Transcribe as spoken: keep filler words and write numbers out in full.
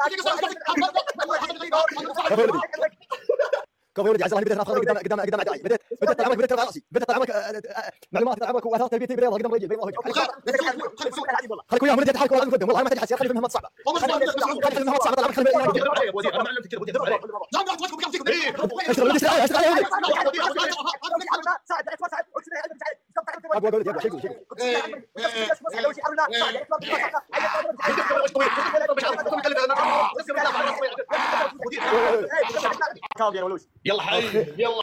كفو يا ولدي عز الله بديت افضل قدام قدام قدام اعدائي بديت بديت طال عمرك بديت ترفع راسي بديت طال عمرك معلومات طال عمرك واثار تربيتي برياضه قدام رجلي بيض وجهي خليك وياهم ولدي تحرك والله قدام والله ما تحتاج حسير خلي في مهمات صعبه خلي في مهمات صعبه طال عمرك خلي يا وزير انا معلمتك كذا ودي ادرب عليك. اشتغل ولدي اشتغل اشتغل يا ولدي ابغى اقول لك شيء شيء يلا حي يلا.